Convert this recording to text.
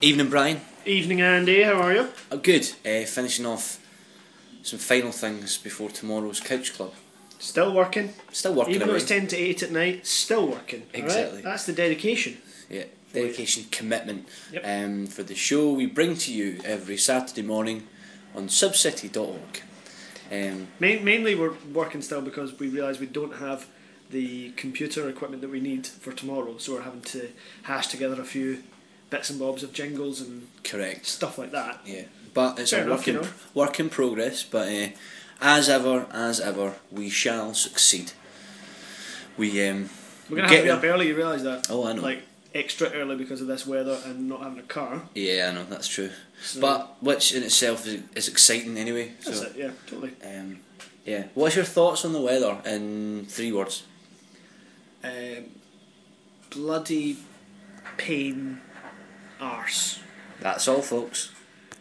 Evening, Brian. Evening, Andy. How are you? Good. Finishing off some final things before tomorrow's Couch Club. Still working. Still working Even though away. it's 10 to 8 at night, still working. Exactly. Alright? That's the dedication. Yeah, dedication, commitment. Yep. For the show we bring to you every Saturday morning on subcity.org. Mainly we're working still because we realise we don't have the computer equipment that we need for tomorrow, so we're having to hash together a few bits and bobs of jingles and Correct. stuff like that. Yeah, but it's Fair a enough, work in progress. But as ever, we shall succeed. We're going to have to be up early, you realise that? Oh, I know. Like, extra early because of this weather and not having a car. Yeah, I know, that's true. So, But which in itself is exciting anyway. That's so, it, yeah, totally. Yeah. What's your thoughts on the weather in 3 words? Bloody pain arse. That's all, folks.